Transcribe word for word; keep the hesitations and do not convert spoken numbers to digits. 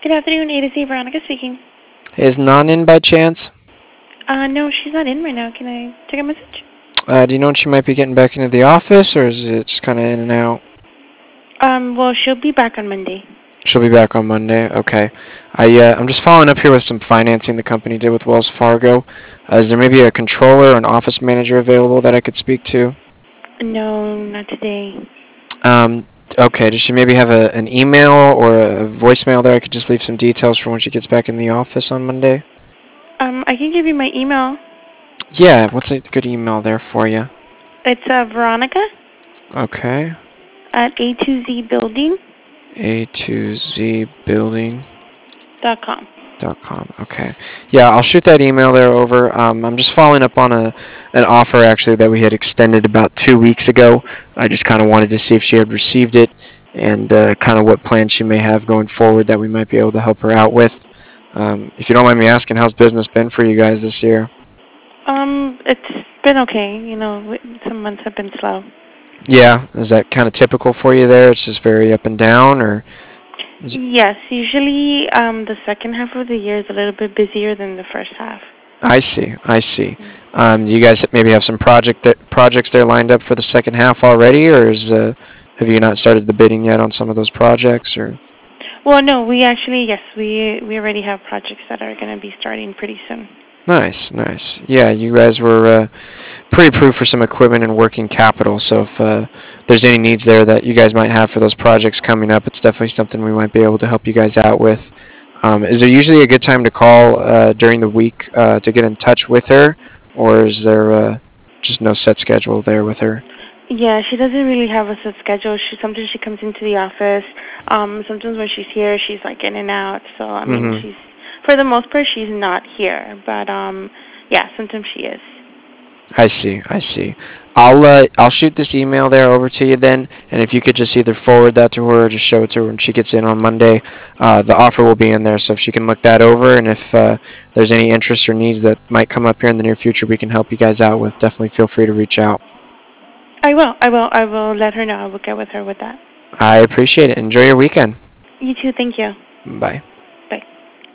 Good afternoon, A to Z. Veronica speaking. Is Nan in by chance? Uh, no, she's not in right now. Can I take a message? Uh, do you know when she might be getting back into the office, or is it just kind of in and out? Um, well, she'll be back on Monday. She'll be back on Monday. Okay. I uh, I'm just following up here with some financing the company did with Wells Fargo. Uh, is there maybe a controller or an office manager available that I could speak to? No, not today. Um. Okay. Does she maybe have a, an email or a voicemail there? I could just leave some details for when she gets back in the office on Monday. Um, I can give you my email. Yeah. What's a good email there for you? It's uh, Veronica Okay. at A two Z building A two Z building. dot com. Dot com. Okay. Yeah, I'll shoot that email there over. Um, I'm just following up on a an offer actually that we had extended about two weeks ago. I just kind of wanted to see if she had received it and uh, kind of what plans she may have going forward that we might be able to help her out with. Um, if you don't mind me asking, how's business been for you guys this year? Um, it's been okay. You know, w- some months have been slow. Yeah, is that kind of typical for you there? It's just very up and down, or is it? Yes, usually um, the second half of the year is a little bit busier than the first half. I see. I see. Um, do you guys maybe have some project that, projects there lined up for the second half already, or is uh, have you not started the bidding yet on some of those projects? Or Well, no, we actually, yes, we we already have projects that are going to be starting pretty soon. nice, nice. Yeah, you guys were uh, pre-approved for some equipment and working capital. So if uh, there's any needs there that you guys might have for those projects coming up, it's definitely something we might be able to help you guys out with. Um, is there usually a good time to call uh, during the week uh, to get in touch with her, or is there uh, just no set schedule there with her? Yeah, she doesn't really have a set schedule. She sometimes she comes into the office. Um, sometimes when she's here, she's like in and out. So I mean, Mm-hmm. she's for the most part she's not here. But um, yeah, sometimes she is. I see. I see. I'll uh, I'll shoot this email there over to you then, and if you could just either forward that to her or just show it to her when she gets in on Monday, uh, the offer will be in there. So if she can look that over, and if uh, there's any interest or needs that might come up here in the near future, we can help you guys out with. Definitely feel free to reach out. I will. I will. I will let her know. I will get with her with that. I appreciate it. Enjoy your weekend. You too. Thank you. Bye.